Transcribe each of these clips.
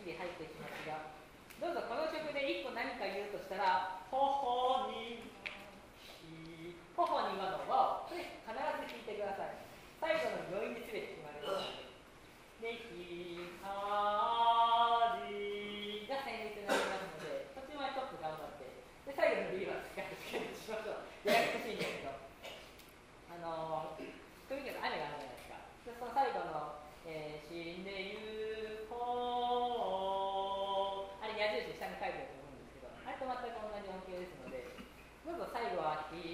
次入っていきますが、どうぞこの曲で1個何か言うとしたら、頬に頬にはの和をこれ必ず弾いてください。最後の余韻に全て決まります。で、光が旋律になりますので、途中までちょっと頑張って、で最後のリーバーしっかりつけてしましょう。ややこしいんですけど、とにかく雨があるじゃないですか。でその最後の、死んでゆこう、あれ矢印下に書いてあると思うんですけど、あれと全く同じ音形ですので、どうぞ最後は光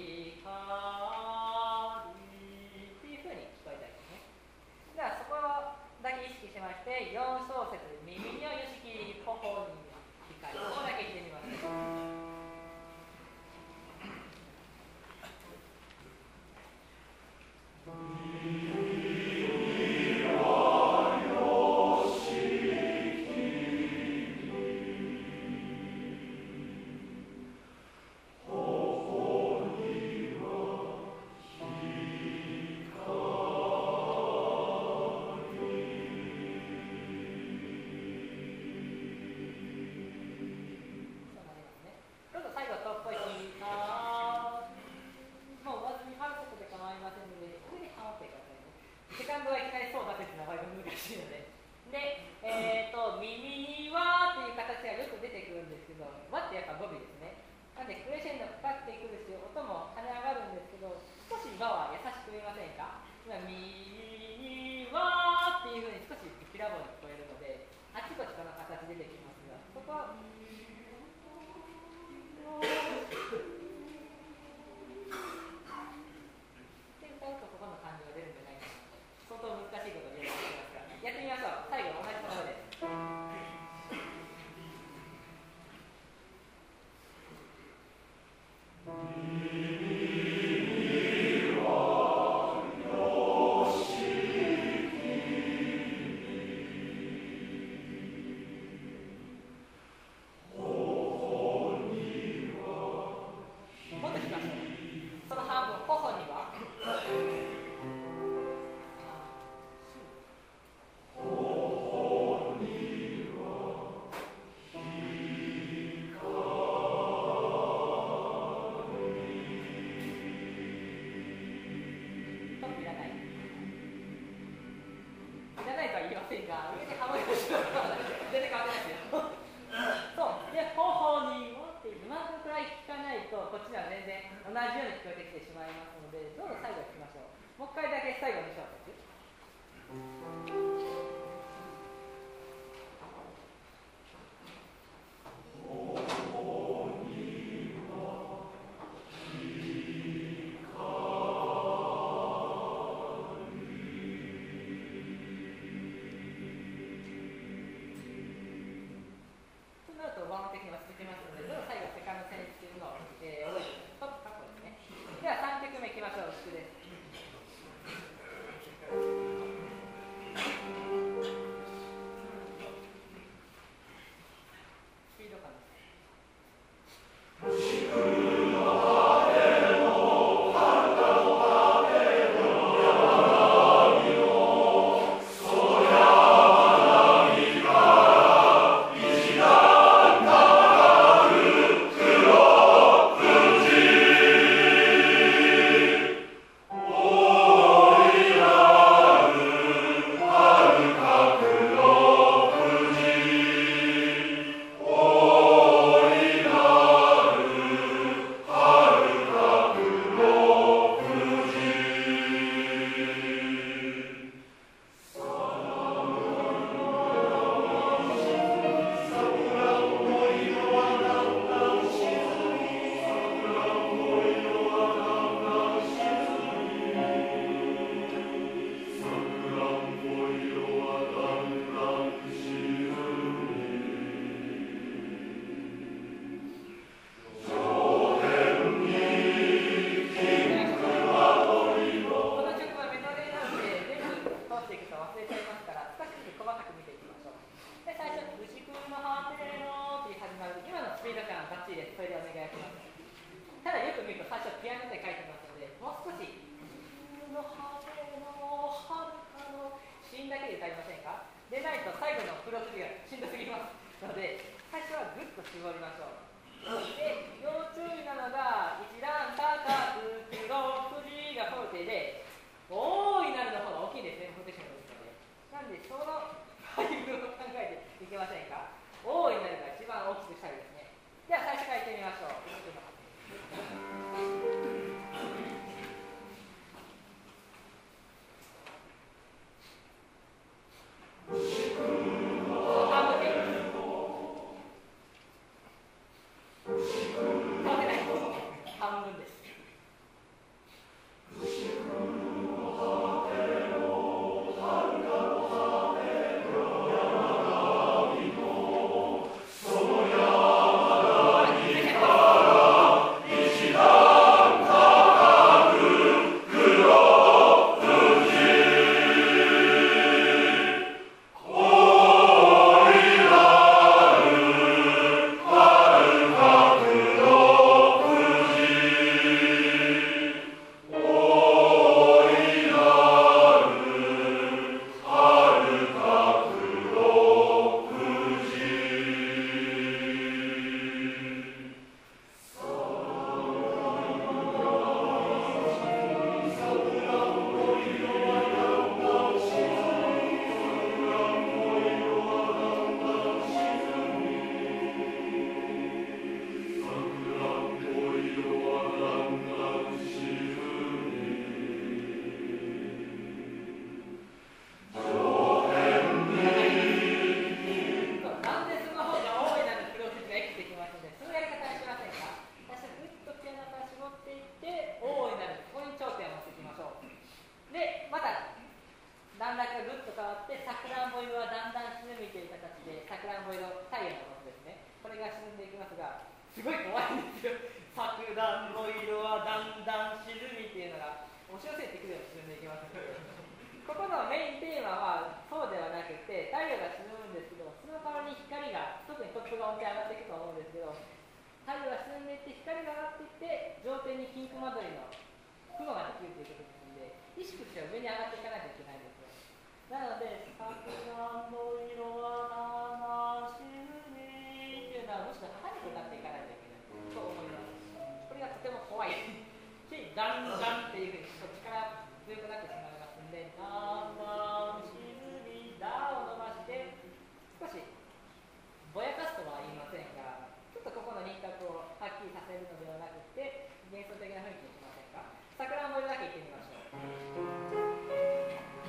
っていう風に聞こえたいですね。ではそこだけ意識しまして、4小節、耳にはよしき、頬に光、ここだけ弾いてみます。 でないと最後の黒筋がしんどすぎますので、最初はぐっと絞りましょう。で、要注意なのが、一段高く黒筋がフォルテで、大いなるの方が大きいですね、フォルテーションですので。なんで、その配分を考えていけませんか。大いなるが一番大きくしたいですね。では、最初からいってみましょう。半分です。すごい怖いんですよ。桜の色はだんだん沈みっていうのが押し寄せてくるように沈んでいきます。ここのメインテーマはそうではなくて、太陽が沈むんですけど、その代わりに光が特にトップが音程上がっていくと思うんですけど、太陽が沈んでいって光が上がっていって上天に金熊取りの雲ができるということですので、意識としては上に上がっていかないといけないんですよ。なので、桜の色はだんだん沈みっていうのはむしろ早く歌っていかないといけないと思います。これがとても怖いし、だんだんっていうふうにそっちから強くなってしまいますので、だんだん沈み、だを伸ばして少しぼやかすとは言いませんが、ちょっとここの輪郭をはっきりさせるのではなくて、幻想的な雰囲気にしませんか。桜の色だけ言ってみましょう。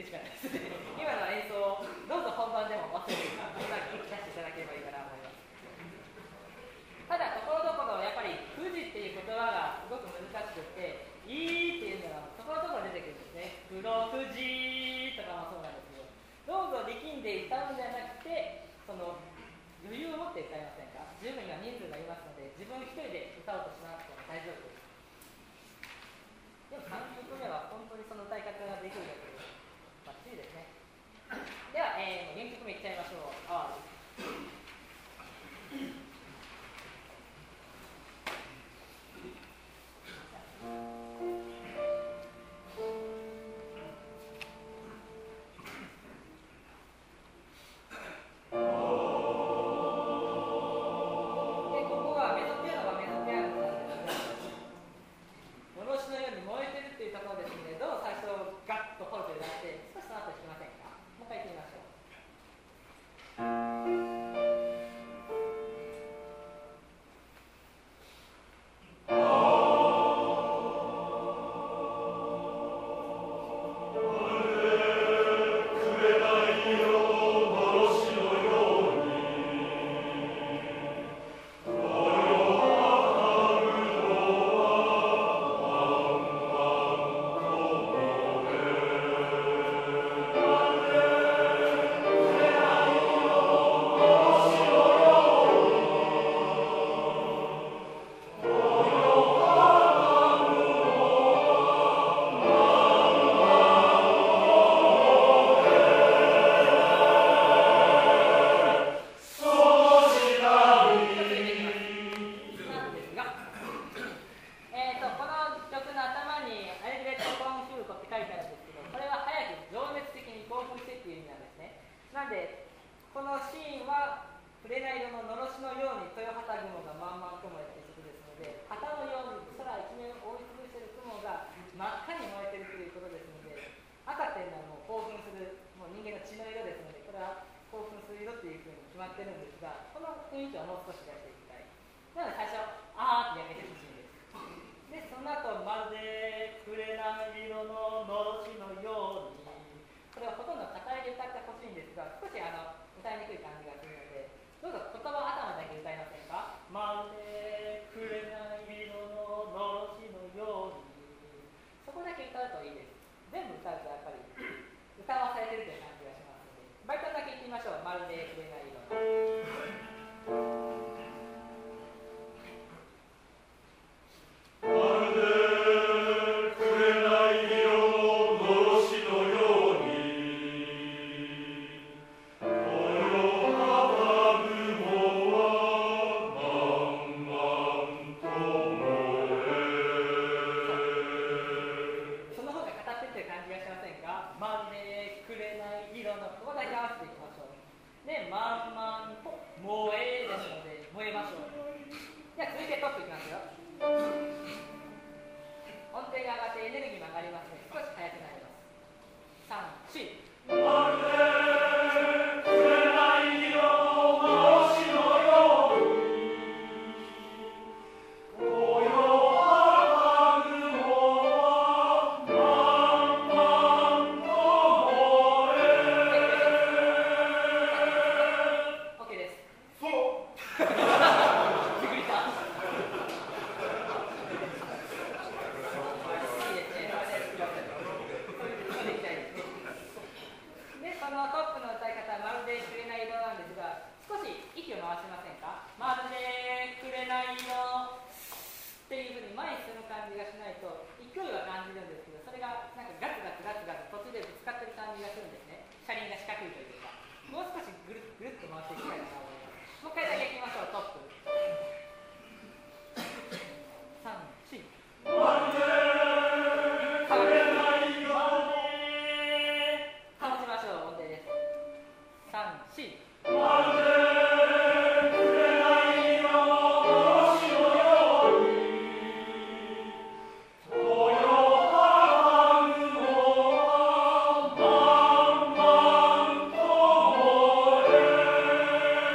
しかないですね。今の演奏をどうぞ本番でも忘れて今聞き出していただければいいかなと思います。ただところどころやっぱり富士っていう言葉がすごく難しくて、いいっていうのがところどころ出てくるんですね。黒富士とかもそうなんですけど、どうぞ力んで歌うんじゃなくて、その余裕を持って歌いませんか。十分今人数がいますので、自分一人で歌おうとしなくても大丈夫です。でも3曲目は本当にその歌い方ができるだけでバッチリですね。では、4曲目いっちゃいましょう。 「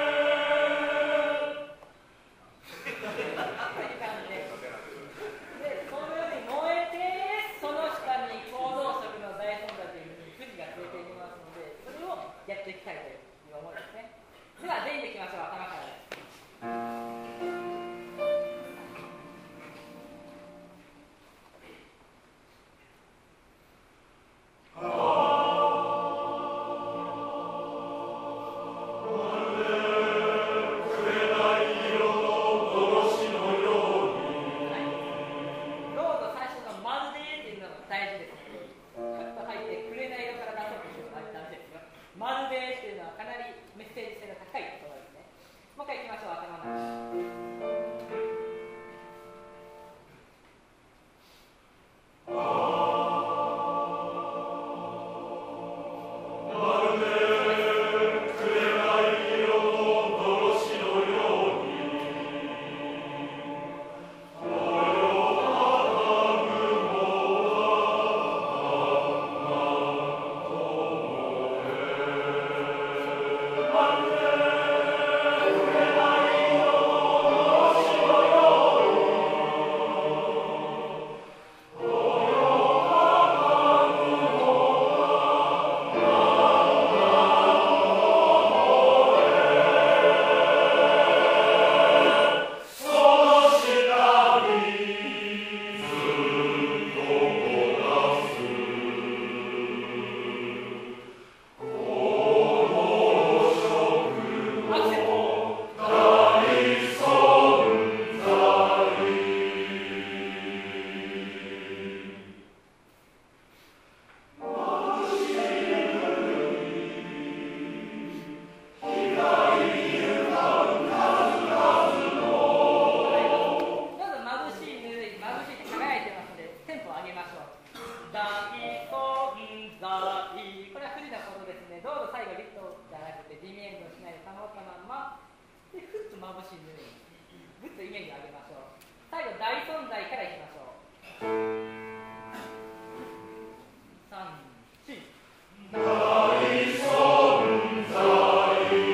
眩しい胸にぐっとイメージを上げましょう。最後大存在からいきましょう。3、4大存在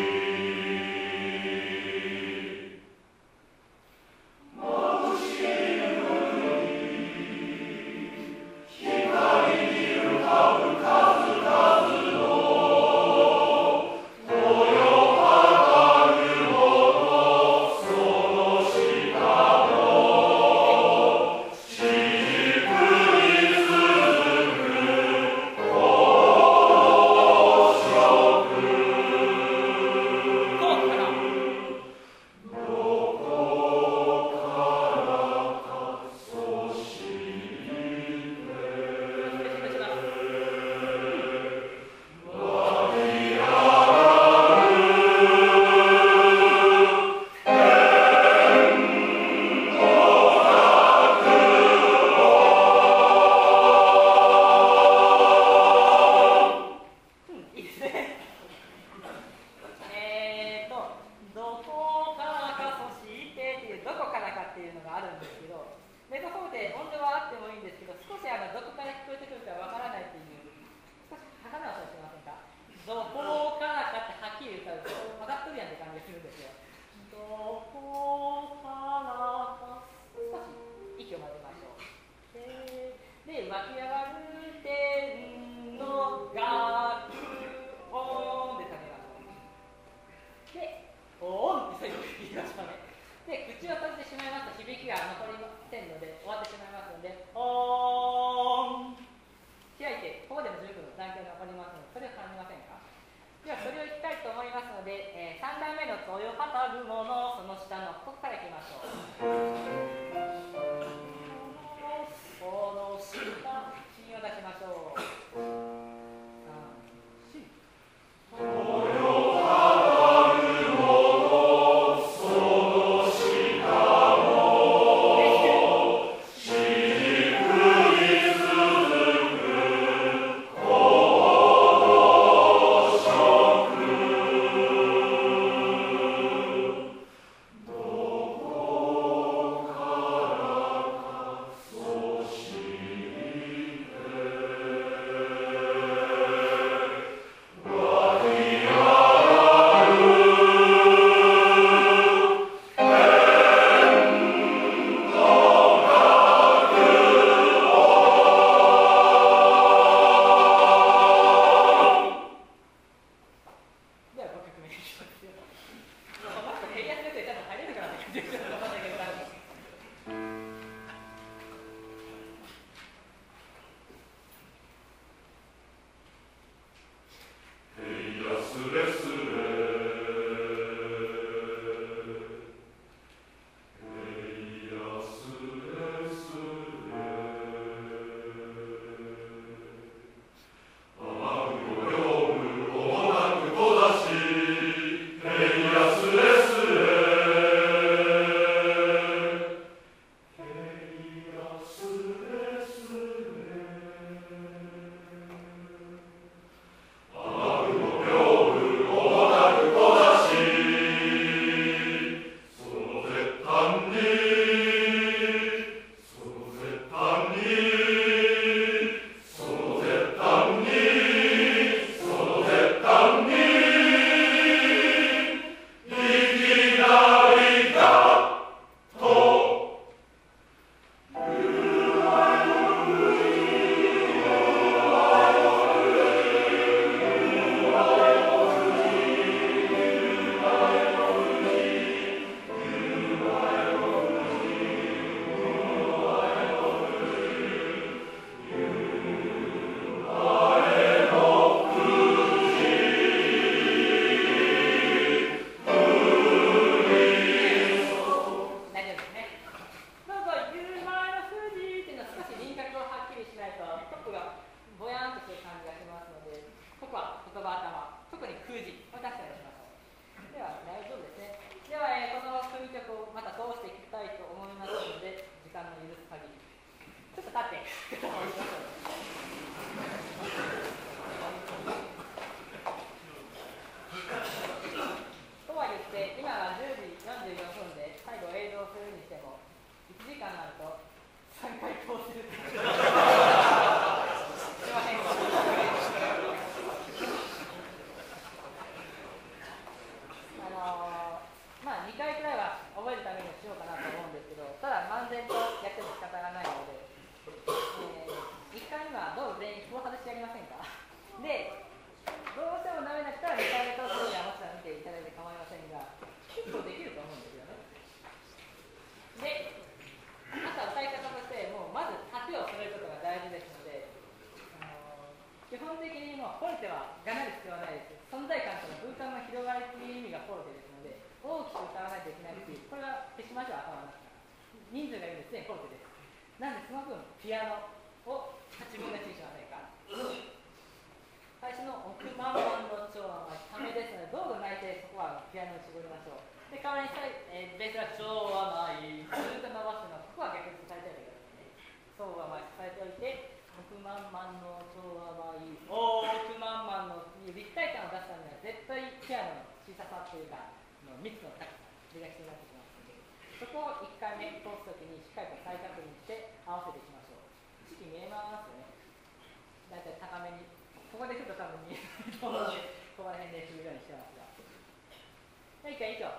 ませんか。で、どうしてもダメな人は2回目とそれにはもちろん見ていただいて構いませんが、結構できると思うんですよね。で、あとは歌い方として、もうまず縦を揃えることが大事ですので、基本的にもうフォルテはがなる必要はないです。存在感とか空間の広がりという意味がフォルテですので、大きく歌わないといけないし、これは消しましょう、頭の中から。人数がいるんですね、フォルテです。なんでその分、ピアノを8分の1にしませんか。最初の億万万の調和はためですので、どうぞ泣いてそこはピアノに絞りましょう。で、代わりにベースは調和舞、ずっと伸ばすのは、ここは逆に伝えておいてくださいね。調和舞伝えておいて、億万万の調和舞、億万万の立体感を出すためには、絶対ピアノの小ささというか、密の高さ、それが必要になってきますので、そこを1回目通すときにしっかりと再確認して合わせていきましょう。式見えますよね。だいたい高めに。ここでちょっと多分見えないと思うので、ここら辺で振るようにしてますが。はい、1回以上。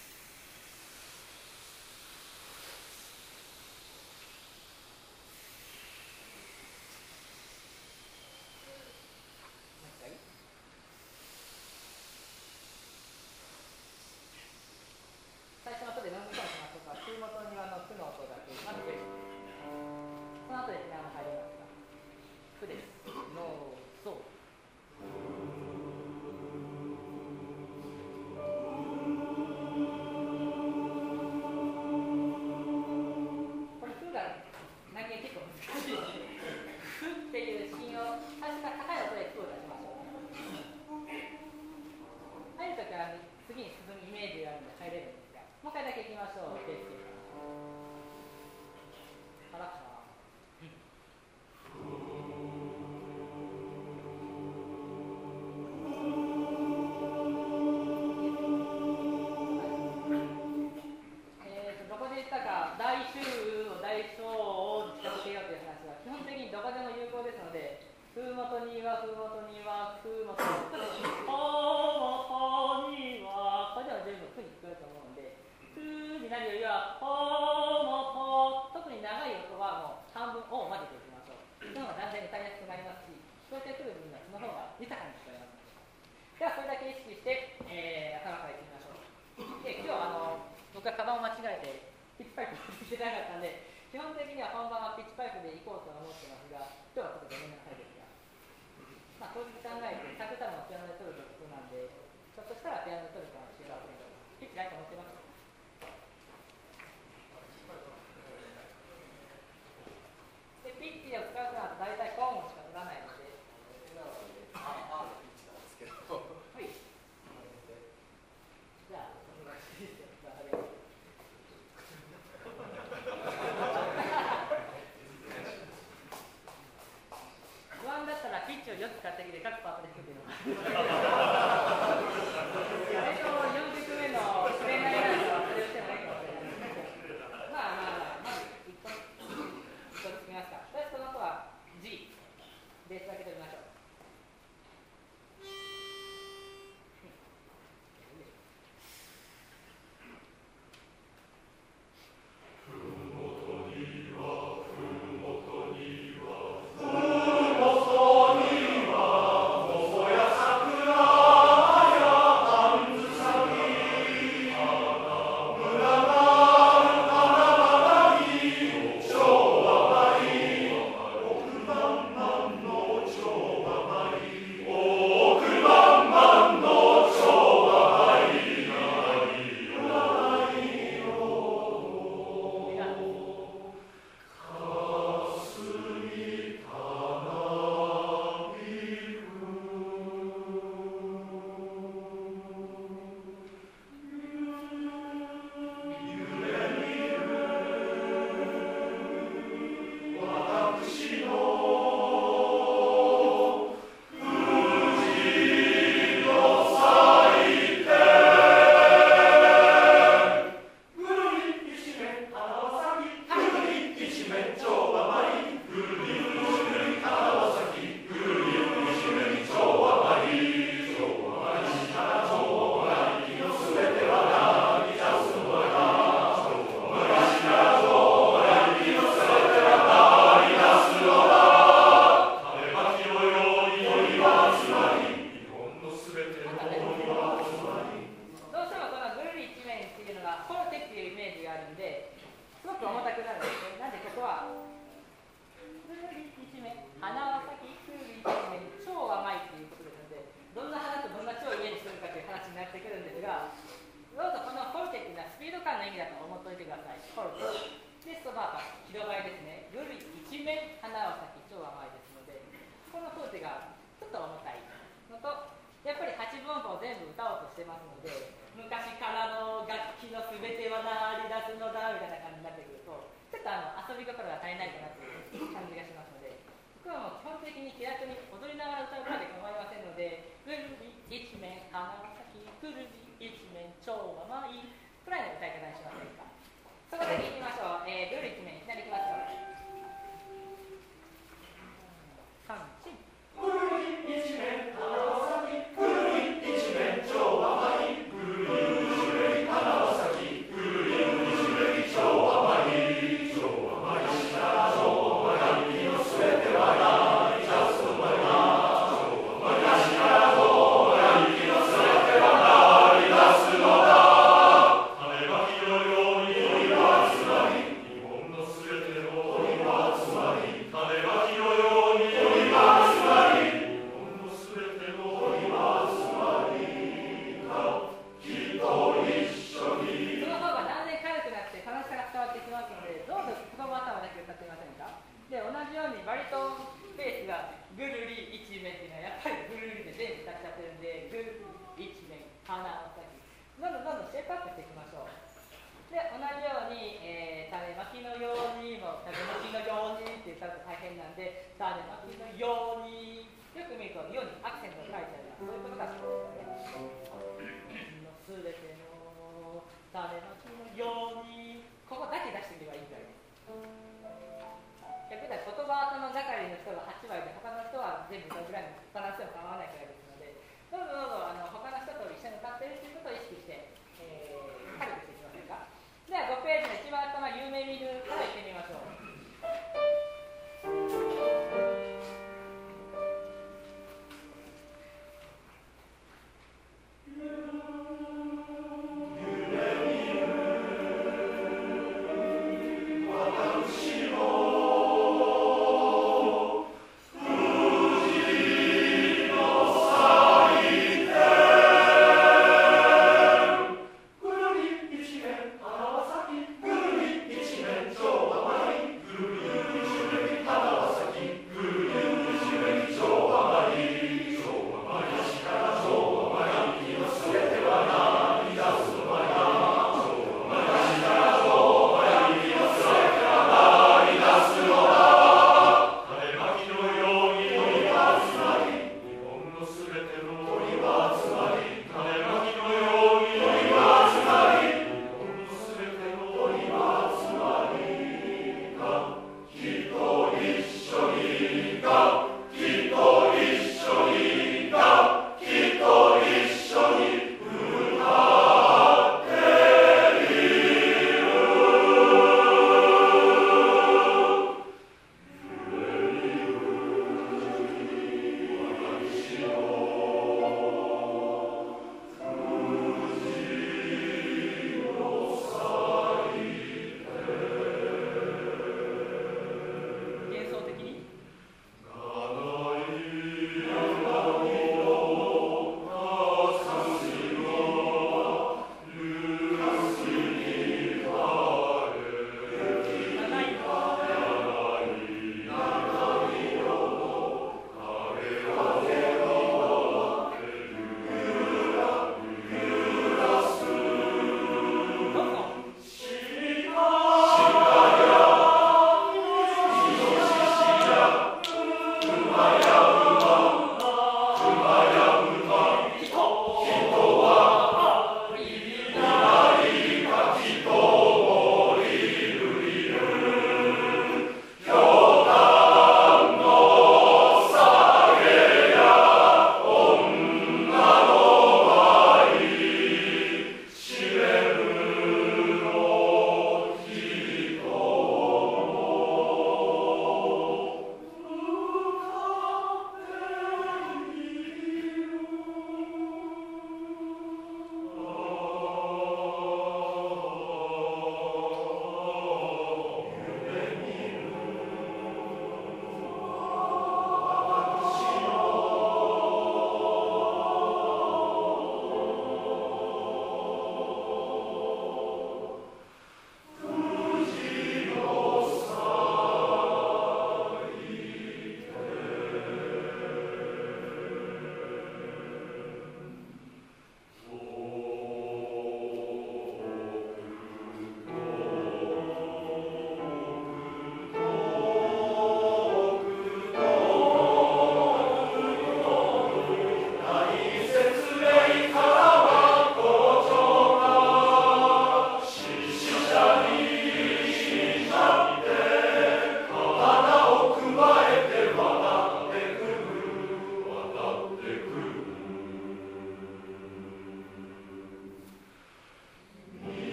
最初の音でノンブコンしましょうか。空元庭の空の音だけ。まずベースです。その後でピアノ入りますが。空です。ノー、ソー。もう一回だけいきましょう。ベースからかな。どこで言ったか、大衆を大小を近づけようという話は基本的にどこでも有効ですので、風元には風元には風元にはこれでも全部風に聞こえると思うので、風になるよりは特に長い音はもう半分を混ぜていきましょう。その方が断然歌いやすくなりますし、聞こえてくる分にはその方が豊かに聞こえますので。ではそれだけ意識して、頭からいってみましょう。で、今日僕はカバンを間違えてピッチパイプをしてなかったんで、基本的には本番はピッチパイプで行こうとは思ってますが、今日はちょっとごめんなさいですが、まあ、当日考えて、サクタルもピアノで撮るということなんで、ひょっとしたらピアノで撮るかもしれませんけど、ピッチないと思ってます。で、ピッチを使うとなると大体コーンしか取らないので、はい。じゃあ、お願いします。不安だったらピッチを4つ買ってきて各パートで作ってみます。最初4曲目のプレナイなんかはそれをしてもいいかもしれないですけど、まず1個ずつ見ますか。とりあえずその後は G、ベースだけ取りましょう。 桜してますので、昔からの楽器のすべては鳴り出すのだみたいな感じになってくると、ちょっと遊び心が足りないかなという感じがしますので、僕はもう基本的に気楽に踊りながら歌うまで構いませんので、ぐるり一面花咲き、ぐるり一面蝶は舞いくらいの歌い方にしませんか。そこだけいきましょう。ぐるり一面いきなりいきますよ。3、4。ぐるり一面花は咲き、ぐるり一面蝶は舞い、ぐるり一面花は咲き、ぐるり一面蝶は舞い、蝶は舞いした蝶は舞い、のすべては鳴り出すのだ、蝶は舞いした蝶は舞い、のすべては鳴り出すのだ。種まきのように鳥は集まり、日本のすべての鳥は集まり、種まきのように鳥は集まり、で同じようにバリトンベースがぐるり一面っていうのはやっぱりぐるりで全部歌っちゃってるんで、ぐるり一面花を咲き、どんどんシェイプアップしていきましょう。で同じように、種まきのようにも種まきのようにって歌うと大変なんで、種まきのようによく見るとようにアクセントを書いてあるのはそういうことがそうですよね。のすべての種まきのように、ここだけ出してみればいいぐらいです。逆に言葉頭の中の人が8割で他の人は全部それぐらいのバランスでも構わないくらいですので、どうぞ他の人と一緒に歌っているということを意識して、軽くしていきませんか。では5ページの一番頭、有名見るからいってみましょう。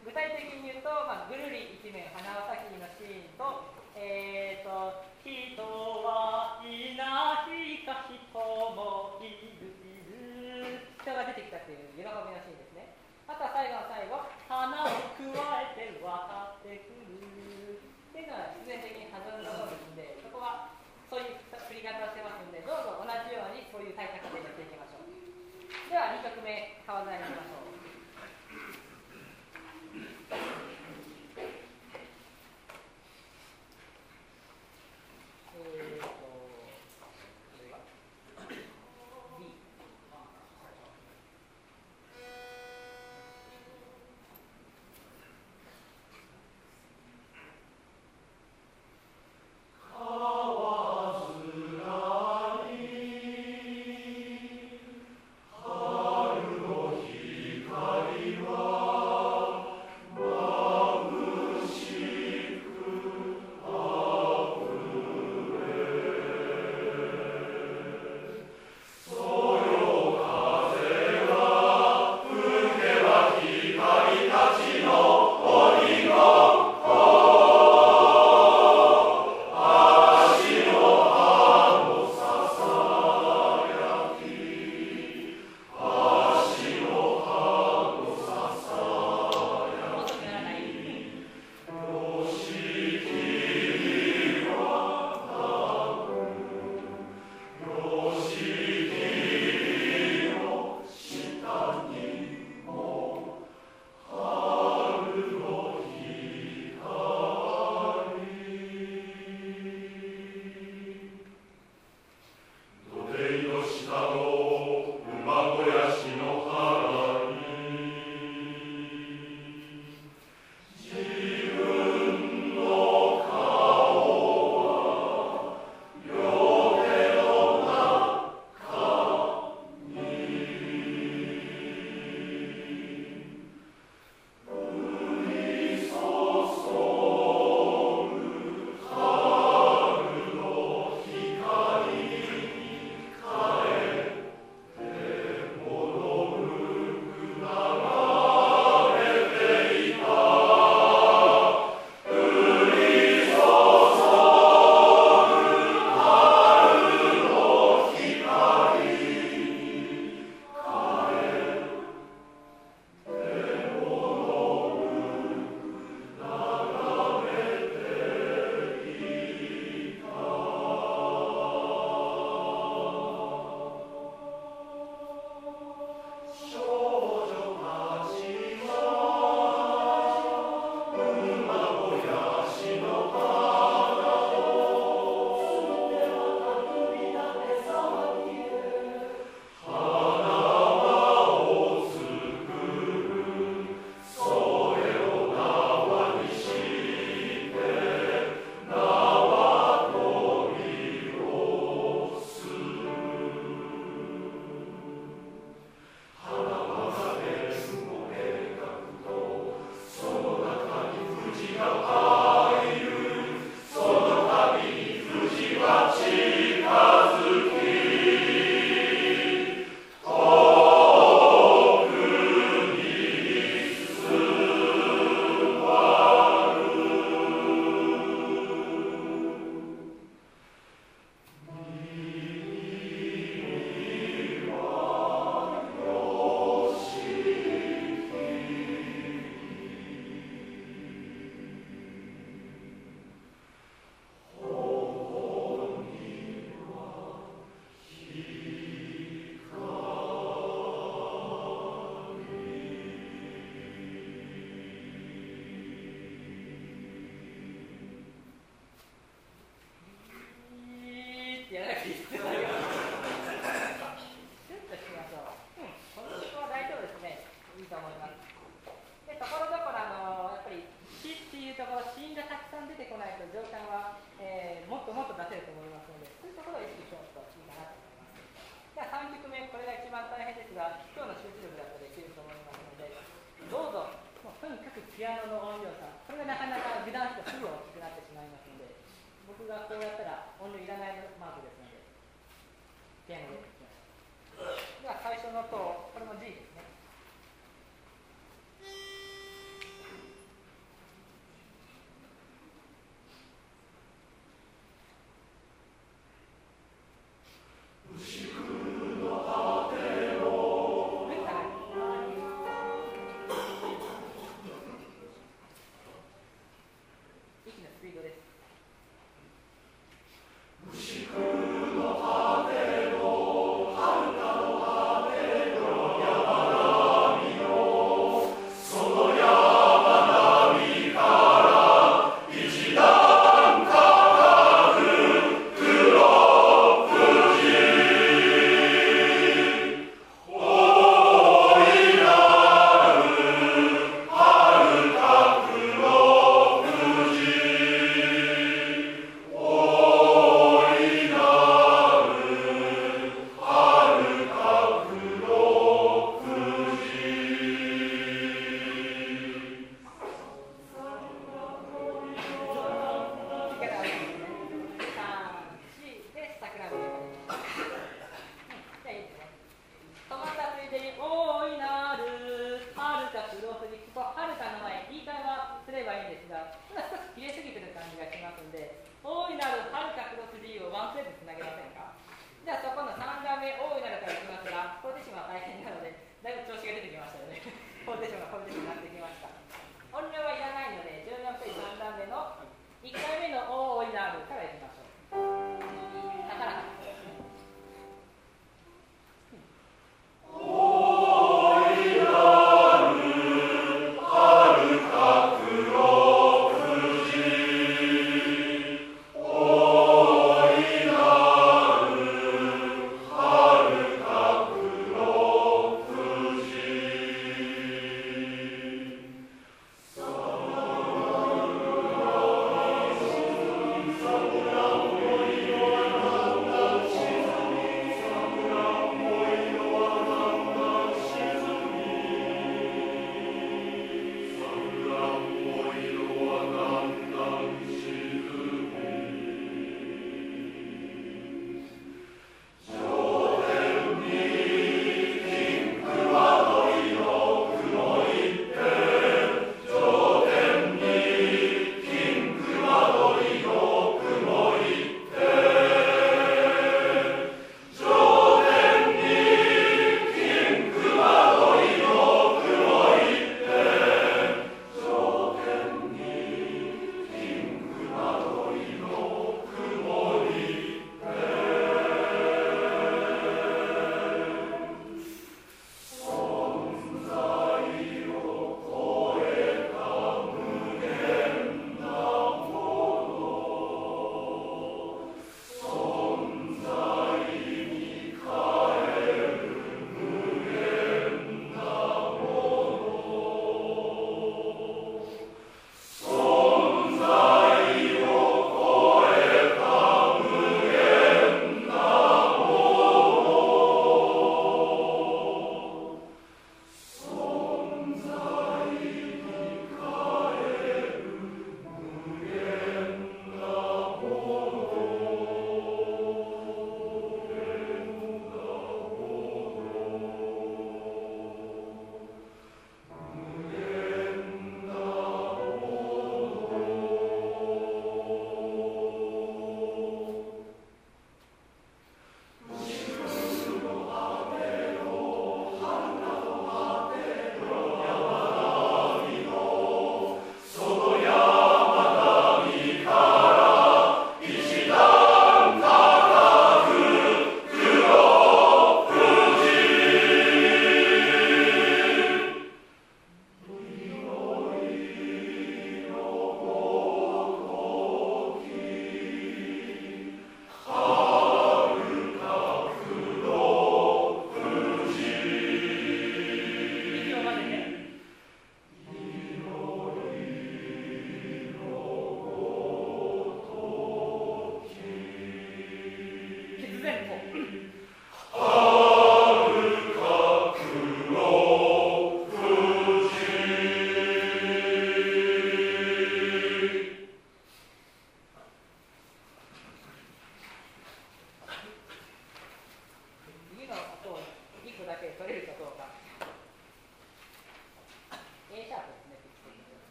具体的に言うと、ぐるり一面花は咲きのシーンと、人はいないか人もいる人が出てきたという喜びのシーンですね。あとは最後の最後、花を加えて分かってくるっていうのは必然的に弾んだものですので、そこはそういう振り方をしてますので、どうぞ同じようにそういう対策でやっていきましょう。では2曲目、川沿いに行きましょう。ピアノの音量差、これがなかなか油断するとすぐ大きくなってしまいますので、僕がこうやったら音量いらないマークですので、ピアノでいきます。では最初の音、これも G